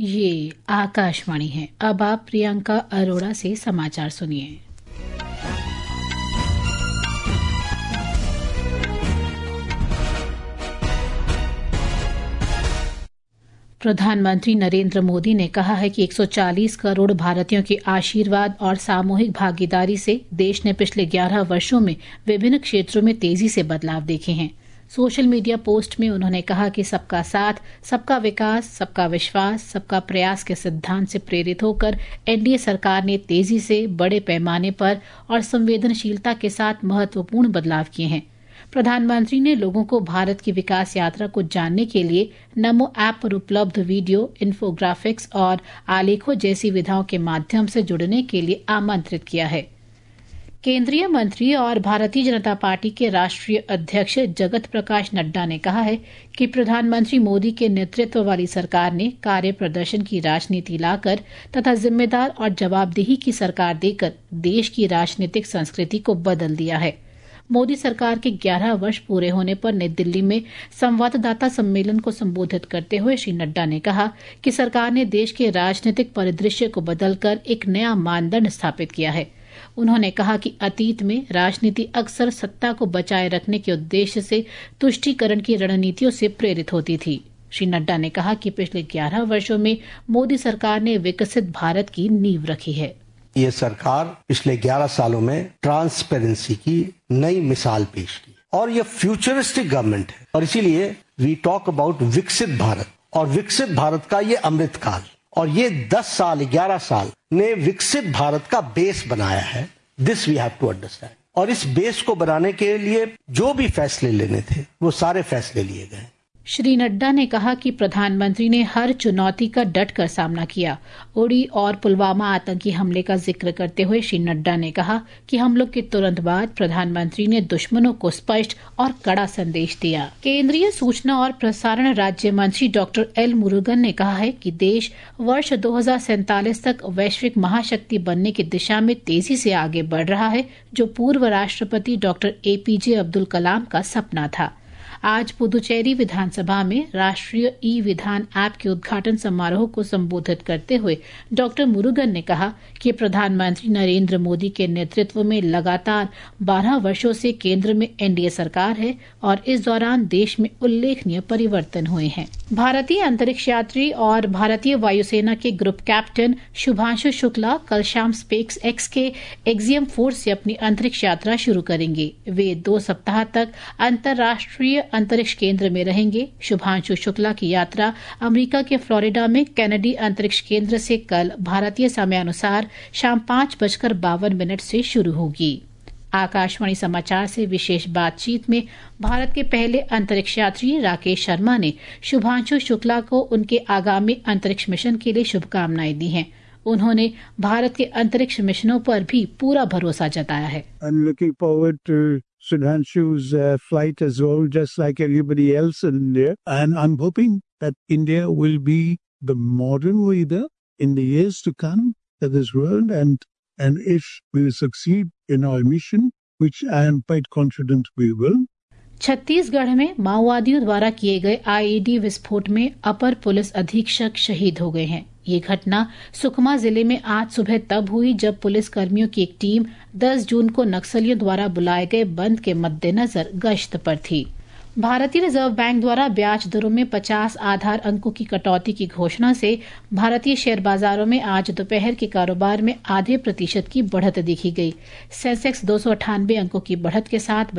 ये आकाशवाणी है। अब आप प्रियंका अरोड़ा से समाचार सुनिए। प्रधानमंत्री नरेंद्र मोदी ने कहा है कि 140 करोड़ भारतीयों के आशीर्वाद और सामूहिक भागीदारी से देश ने पिछले 11 वर्षों में विभिन्न क्षेत्रों में तेजी से बदलाव देखे हैं। सोशल मीडिया पोस्ट में उन्होंने कहा कि सबका साथ, सबका विकास, सबका विश्वास, सबका प्रयास के सिद्धांत से प्रेरित होकर एनडीए सरकार ने तेजी से, बड़े पैमाने पर और संवेदनशीलता के साथ महत्वपूर्ण बदलाव किए हैं। प्रधानमंत्री ने लोगों को भारत की विकास यात्रा को जानने के लिए नमो ऐप पर उपलब्ध वीडियो, इन्फोग्राफिक्स और आलेखों जैसी विधाओं के माध्यम से जुड़ने के लिए आमंत्रित किया है। केंद्रीय मंत्री और भारतीय जनता पार्टी के राष्ट्रीय अध्यक्ष जगत प्रकाश नड्डा ने कहा है कि प्रधानमंत्री मोदी के नेतृत्व वाली सरकार ने कार्य प्रदर्शन की राजनीति लाकर तथा जिम्मेदार और जवाबदेही की सरकार देकर देश की राजनीतिक संस्कृति को बदल दिया है। मोदी सरकार के 11 वर्ष पूरे होने पर नई दिल्ली में संवाददाता सम्मेलन को संबोधित करते हुए श्री नड्डा ने कहा कि सरकार ने देश के राजनीतिक परिदृश्य को बदलकर एक नया मानदंड स्थापित किया है। उन्होंने कहा कि अतीत में राजनीति अक्सर सत्ता को बचाए रखने के उद्देश्य से तुष्टीकरण की रणनीतियों से प्रेरित होती थी। श्री नड्डा ने कहा कि पिछले 11 वर्षों में मोदी सरकार ने विकसित भारत की नींव रखी है। ये सरकार पिछले 11 सालों में ट्रांसपेरेंसी की नई मिसाल पेश की और ये फ्यूचरिस्टिक गवर्नमेंट है और इसीलिए वी टॉक अबाउट विकसित भारत और विकसित भारत का ये अमृत काल और ये 10 साल 11 साल ने विकसित भारत का बेस बनाया है। This we have to understand और इस बेस को बनाने के लिए जो भी फैसले लेने थे वो सारे फैसले लिए गए। श्री नड्डा ने कहा कि प्रधानमंत्री ने हर चुनौती का डटकर सामना किया। उड़ी और पुलवामा आतंकी हमले का जिक्र करते हुए श्री नड्डा ने कहा कि हमलों के तुरंत बाद प्रधानमंत्री ने दुश्मनों को स्पष्ट और कड़ा संदेश दिया। केंद्रीय सूचना और प्रसारण राज्य मंत्री डॉक्टर एल मुरुगन ने कहा है कि देश वर्ष 2047 तक वैश्विक महाशक्ति बनने की दिशा में तेजी से आगे बढ़ रहा है, जो पूर्व राष्ट्रपति डॉक्टर एपीजे अब्दुल कलाम का सपना था। आज पुदुचेरी विधानसभा में राष्ट्रीय ई विधान ऐप के उद्घाटन समारोह को संबोधित करते हुए डॉक्टर मुरुगन ने कहा कि प्रधानमंत्री नरेंद्र मोदी के नेतृत्व में लगातार 12 वर्षों से केंद्र में एनडीए सरकार है और इस दौरान देश में उल्लेखनीय परिवर्तन हुए हैं। भारतीय अंतरिक्ष यात्री और भारतीय वायुसेना के ग्रुप कैप्टन शुभांशु शुक्ला कल शाम स्पेस एक्स के एक्सियम 4 से अपनी अंतरिक्ष यात्रा शुरू करेंगे। वे 2 सप्ताह तक अंतर्राष्ट्रीय अंतरिक्ष केंद्र में रहेंगे। शुभांशु शुक्ला की यात्रा अमेरिका के फ्लोरिडा में कैनेडी अंतरिक्ष केंद्र से कल भारतीय समयानुसार शाम 5:52 से शुरू होगी। आकाशवाणी समाचार से विशेष बातचीत में भारत के पहले अंतरिक्ष यात्री राकेश शर्मा ने शुभांशु शुक्ला को उनके आगामी अंतरिक्ष मिशन के लिए शुभकामनाएं दी हैं। उन्होंने भारत के अंतरिक्ष मिशनों पर भी पूरा भरोसा जताया है। Sudhanshu's flight as well, just like everybody else in India. And I'm hoping that India will be the modern leader in the years to come to this world. And if we succeed in our mission, which I am quite confident we will. Chhattisgarh में माओवादियों द्वारा किए गए IED विस्फोट में अपर police अधीक्षक शहीद हो गए हैं। ये घटना सुकमा जिले में आज सुबह तब हुई जब पुलिस कर्मियों की एक टीम 10 जून को नक्सलियों द्वारा बुलाए गए बंद के मद्देनजर गश्त पर थी। भारतीय रिजर्व बैंक द्वारा ब्याज दरों में 50 आधार अंकों की कटौती की घोषणा से भारतीय शेयर बाजारों में आज दोपहर के कारोबार में आधे % की बढ़त देखी गई। सेंसेक्स 298 अंकों की बढ़त के साथ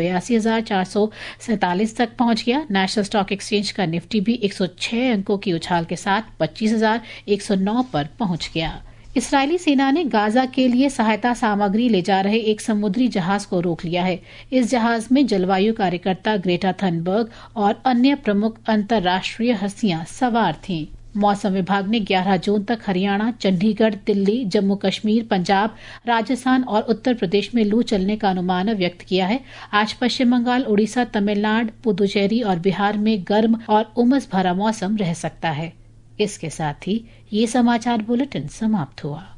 82,447 तक पहुंच गया। नेशनल स्टॉक एक्सचेंज का निफ्टी भी 106 अंकों की उछाल के साथ 25,109 पर पहुंच गया। इस्राएली सेना ने गाजा के लिए सहायता सामग्री ले जा रहे एक समुद्री जहाज को रोक लिया है। इस जहाज में जलवायु कार्यकर्ता ग्रेटा थनबर्ग और अन्य प्रमुख अंतर्राष्ट्रीय हस्तियां सवार थीं। मौसम विभाग ने 11 जून तक हरियाणा, चंडीगढ़, दिल्ली, जम्मू कश्मीर, पंजाब, राजस्थान और उत्तर प्रदेश में लू चलने का अनुमान व्यक्त किया है। आज पश्चिम बंगाल, उड़ीसा, तमिलनाडु, पुदुचेरी और बिहार में गर्म और उमस भरा मौसम रह सकता है। इसके साथ ही ये समाचार बुलेटिन समाप्त हुआ।